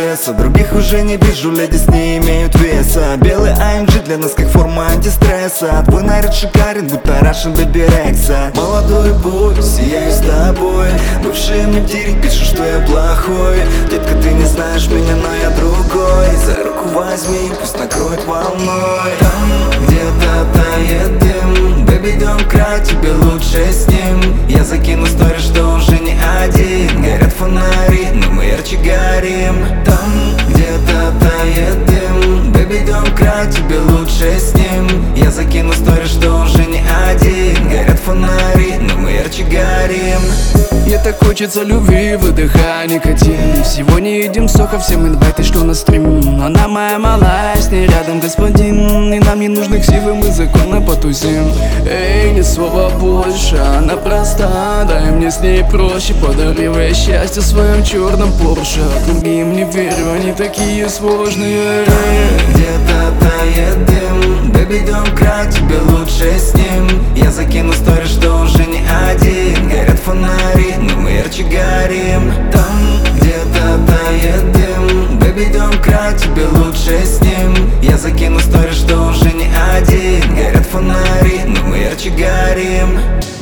стресса. Других уже не вижу, леди не имеют веса. Белый AMG для нас как форма антистресса. Твой наряд шикарен, будто Russian Baby Rexha. Молодой бой, сияю с тобой. Бывшие мне в директ пишут, что я плохой. Детка, ты не знаешь меня, но я другой. За руку возьми, пусть накроет волной. Там где-то тает дым. Бэби, don't cry, тебе лучше с ним. Я закину стори, что уже не один. Горят фонари, но мы ярче горим. Там где-то тает дым. Бэби, don't cry, тебе лучше с ним. Я закину стори, что уже не один. Горят фонари, но мы ярче горим. Мне так хочется любви, выдыхая никотин. Сегодня едим сока, всем инвайты, что на стрим. Она моя малая, с ней рядом господин. И нам не нужны ксивы, мы законно потусим. Эй, ни слова больше, она проста. Дай мне с ней проще, подаривая счастье в своем черном Порше. Другим не верю, они такие сложные. Где-то тает дым. Baby, don't cry, тебе лучше с ним. Я закину стори, что уже не один. Горят фонари, но мы ярче горим. Там где-то тает дым. Baby, don't cry, тебе лучше с ним. Я закину стори, что уже не один. Горят фонари, но мы ярче горим.